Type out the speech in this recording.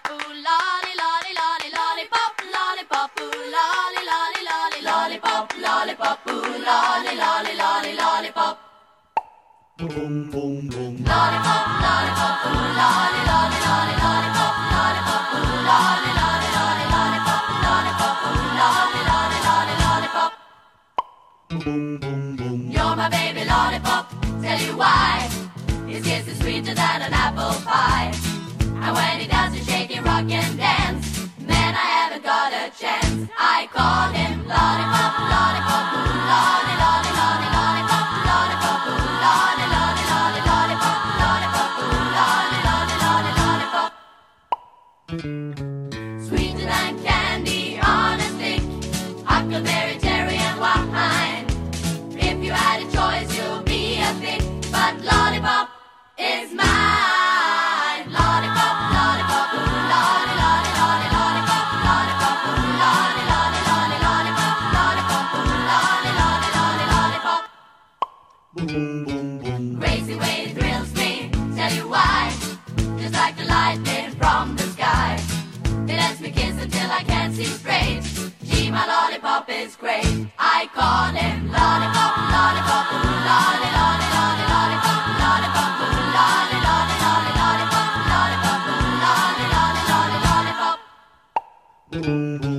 lollipop, ooh lolly, lolly, lolly, lollipop, lollipop, ooh lolly, lolly, lolly, lollipop, lollipop, ooh lolly, lolly, lolly, lollipop. Boom, boom, boom. Lollipop, lollipop, ooh lolly, lolly, lolly, lollipop, lollipop, ooh lolly, lolly, lolly, lollipop, lollipop, ooh lolly, lolly, lolly, lollipop. Boom, boom, boom. You're my baby lollipop, tell you why. His kiss is sweeter than an apple pie. And when he does his shaky rock and dance, man, I haven't got a chance. I call him lollipop, lollipop, ooh lolly, lolly, lolly, lollipop, lollipop, ooh lolly, lolly, lolly, lollipop, lollipop, ooh lolly, lolly, lolly, lollipop. Sweeter than candy on a stick, huckleberry, cherry, and wine. If you had a choice, you'll be a thick, but lollipop is mine. Lollipop, lollipop, ooh lolly, lolly, lolly, lollipop, lollipop, ooh lolly, lolly, lolly, lollipop, lollipop, ooh lolly, lolly, lolly, lollipop. Boom, boom, boom. Crazy way it thrills me, tell you why. Just like the lightning from the sky. It lets me kiss until I can't see straight. Gee, my lollipop is great. I call him lollipop, lollipop, ooh lolly, lolly, lolly, lollipop, lollipop, ooh lolly, lolly, lolly, lollipop, lollipop, ooh lolly, lolly, lolly, lollipop. Boom, boom.